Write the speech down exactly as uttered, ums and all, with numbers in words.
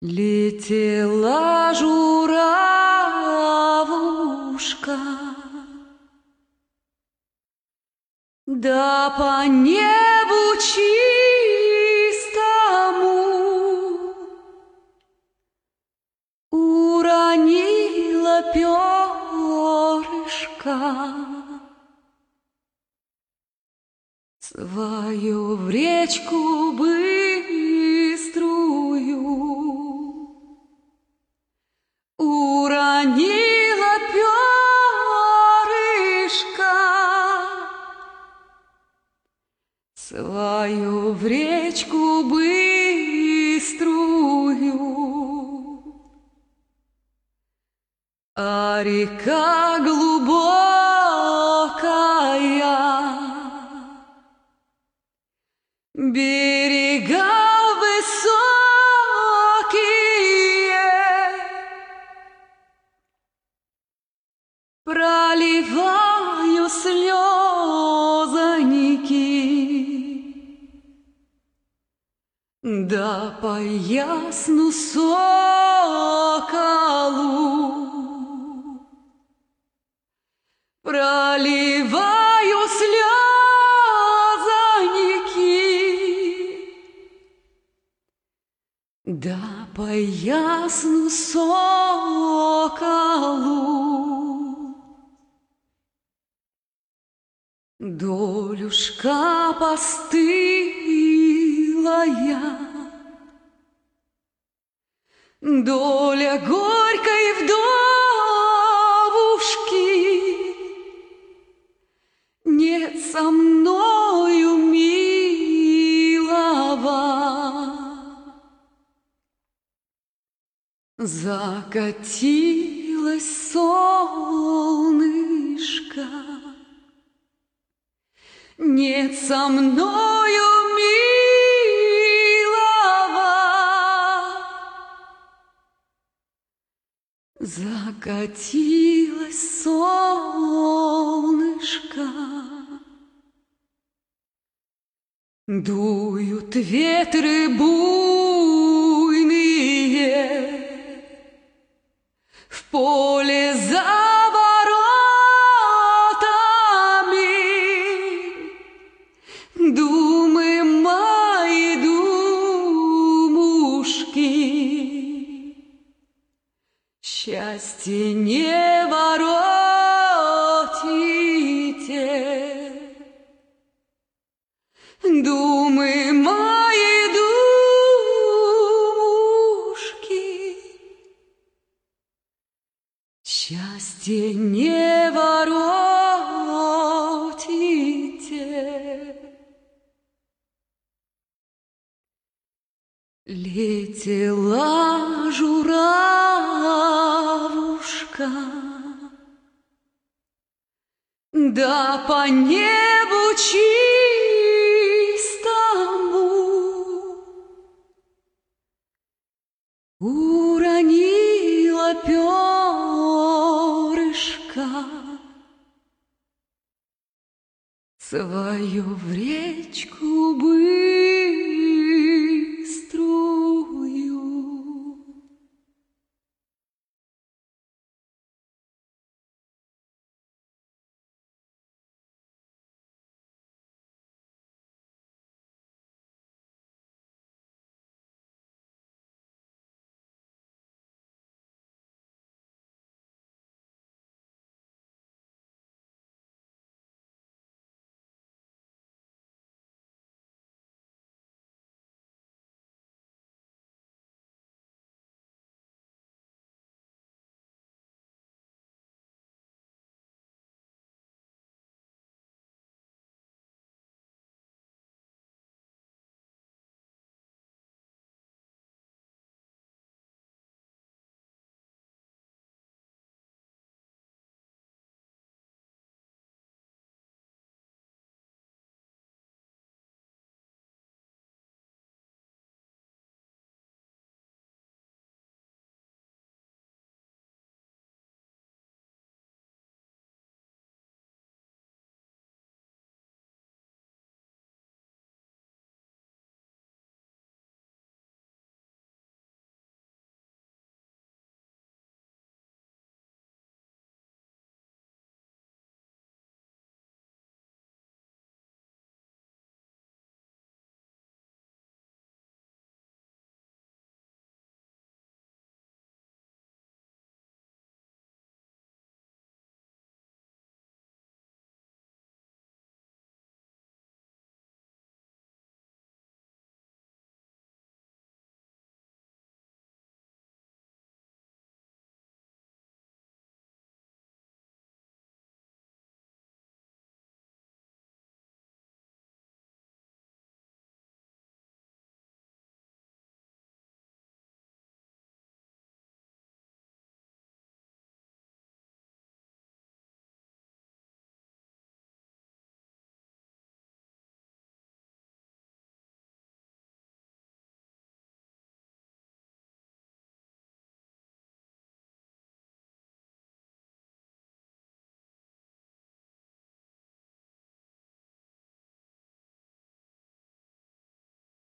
Летела журавушка, да по небу чистому уронила перышко свою в речку быструю, уронила перышко свою в речку быструю, а река глубокая, берега высокие, проливаю слезоньки, да по ясну соколу проливаю слезоньки, да по ясну соколу. Долюшка постылая, доля горькой вдовушки, нет со мною милого. Закатилось солнышко, нет со мною милого. Закатилось солнышко, дуют ветры буйные, в поле за воротами думы мои, думушки, счастье не воротите. Думы мои, думушки, счастье не воротите. Летела журавушка, да по небу чистому уронила перышко свою в речку